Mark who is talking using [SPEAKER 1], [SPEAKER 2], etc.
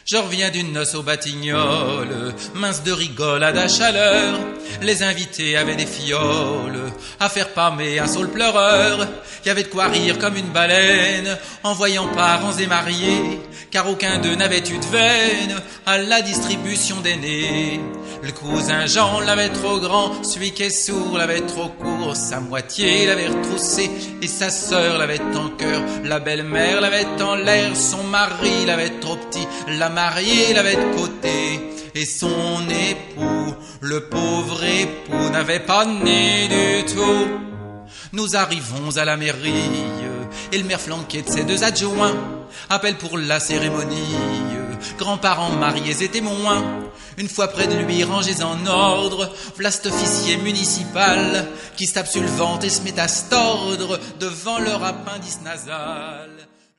[SPEAKER 1] Je reviens d'une noce aux Batignolles, mince de rigolade à chaleur. Les invités avaient des fioles à faire pâmer un saule pleureur. Y avait de quoi rire comme une baleine en voyant parents et mariés, car aucun d'eux n'avait eu de veine à la distribution des nez. Le cousin Jean l'avait trop grand, celui qui est sourd l'avait trop court, sa moitié l'avait retroussé et sa sœur l'avait en cœur. La belle-mère l'avait en l'air, son mari l'avait trop petit, la mariée l'avait de côté et son époux, le pauvre époux, n'avait pas de nez du tout. Nous arrivons à la mairie et le maire flanqué de ses deux adjoints appelle pour la cérémonie grands-parents mariés et témoins. Une fois près de lui, rangés en ordre, v'là cet officier municipal qui se tape sur le ventre et se met à se tordre devant leur appendice nasal.